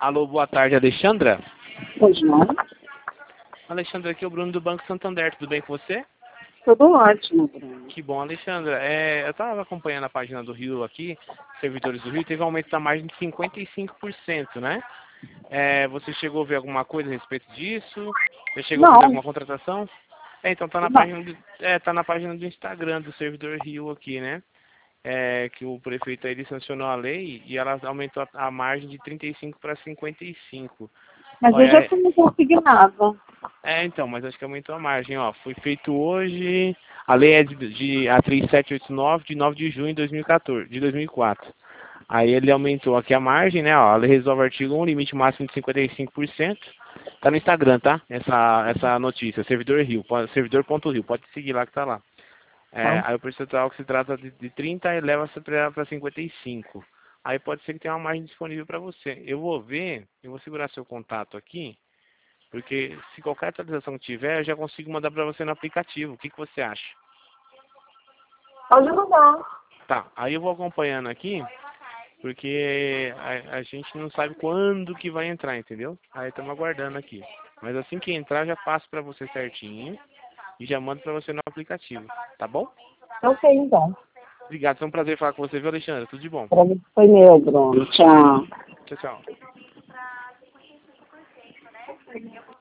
Alô, boa tarde, Alexandra. Pois não. Alexandra, aqui é o Bruno do Banco Santander, tudo bem com você? Tudo ótimo, Bruno. Que bom, Alexandra. Eu estava acompanhando a página do Rio aqui, servidores do Rio, teve um aumento da margem de 55%, né? Você chegou a ver alguma coisa a respeito disso? Você chegou a fazer Não, alguma contratação? Então tá na não. página tá na página do Instagram do servidor Rio aqui, né? Que o prefeito aí ele sancionou a lei e ela aumentou a margem de 35 para 55. Mas eu já Olha, fui consignada. então, mas acho que aumentou a margem, ó. Foi feito hoje, a lei é a 3789 de 9 de junho de 2014, de 2004. Aí ele aumentou aqui a margem, né, ó. A lei resolve o artigo 1, limite máximo de 55%. Tá no Instagram, tá? Essa notícia, servidor Rio, servidor.rio, pode seguir lá que tá lá. Tá? Aí o percentual que se trata de 30 eleva-se para 55. Aí pode ser que tenha uma margem disponível para você. Eu vou segurar seu contato aqui, porque se qualquer atualização que tiver, eu já consigo mandar para você no aplicativo. O que você acha? Pode mudar. Tá, aí eu vou acompanhando aqui, porque a gente não sabe quando que vai entrar, entendeu? Aí estamos aguardando aqui. Mas assim que entrar, já passo para você certinho e já mando para você no aplicativo, tá bom? Ok, então. Obrigado, foi um prazer falar com você, viu, Alexandre? Tudo de bom. Pra mim foi meu, Bruno. Tchau. Tchau, tchau.